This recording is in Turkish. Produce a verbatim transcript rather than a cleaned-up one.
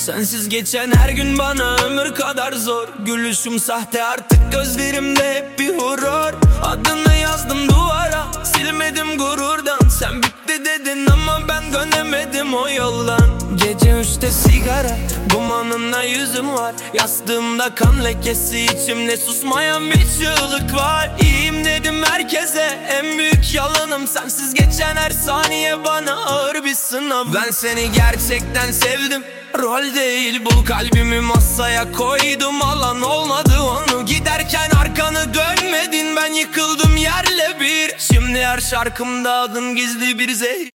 Sensiz geçen her gün bana ömür kadar zor. Gülüşüm sahte artık, gözlerimde hep bir horror. Adını yazdım duvara, silmedim gururdan. Sen bitti dedin ama ben dönemedim o yoldan. Gece üçte sigara, dumanına yüzüm var. Yastığımda kan lekesi, içimde susmayan bir çığlık var. İyiyim dedim herkese, en büyük yalanım. Sensiz geçen her saniye bana ağır bir sınav. Ben seni gerçekten sevdim, rol değil bu. Kalbimi masaya koydum, alan olmadı onu. Giderken arkanı dönmedin, ben yıkıldım yerle bir. Şimdi her şarkımda adın gizli bir zehir.